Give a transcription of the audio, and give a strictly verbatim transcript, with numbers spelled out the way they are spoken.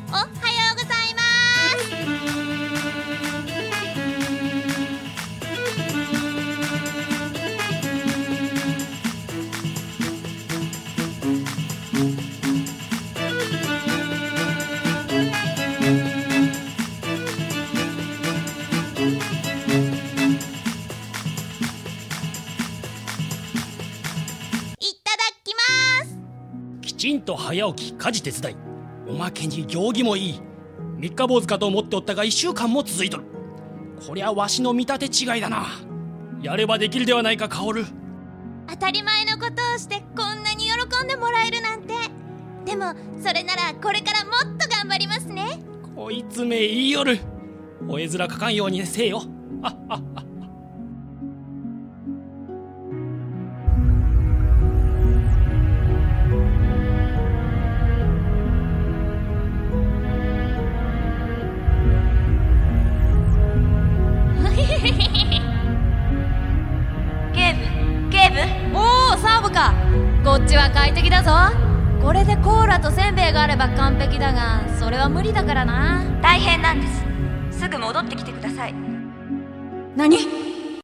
おはようございますきちんと早起き家事手伝い、おまけに行儀もいい。三日坊主かと思っておったが一週間も続いとる。こりゃわしの見立て違いだな。やればできるではないか薫。 当たり前のことをしてこんなに喜んでもらえるなんて。でもそれならこれからもっと頑張りますね。 こいつめ言いよる。お絵面かかんようにせえよ。あっあっあっおー、サーブか。こっちは快適だぞ。これでコーラとせんべいがあれば完璧だが、それは無理だからな。 大変なんです。すぐ戻ってきてください。 何？